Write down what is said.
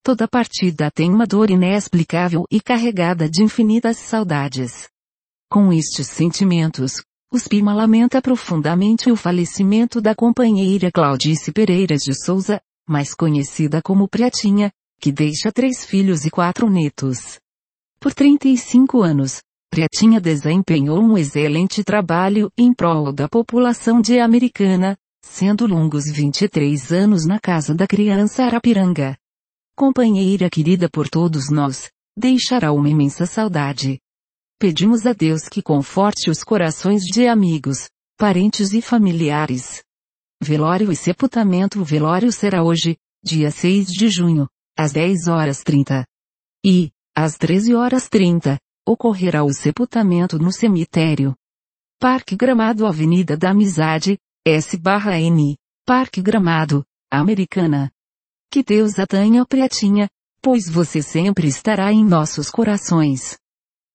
Toda partida tem uma dor inexplicável e carregada de infinitas saudades. Com estes sentimentos, o Spima lamenta profundamente o falecimento da companheira Claudice Pereira de Souza, mais conhecida como Pretinha, que deixa 3 filhos e 4 netos. Por 35 anos, Pretinha desempenhou um excelente trabalho em prol da população de Americana, sendo longos 23 anos na Casa da Criança Arapiranga. Companheira querida por todos nós, deixará uma imensa saudade. Pedimos a Deus que conforte os corações de amigos, parentes e familiares. Velório e sepultamento. O velório será hoje, dia 6 de junho, às 10h30. E, às 13h30, ocorrerá o sepultamento no cemitério Parque Gramado, Avenida da Amizade, S/N, Parque Gramado, Americana. Que Deus a tenha, Pretinha, pois você sempre estará em nossos corações.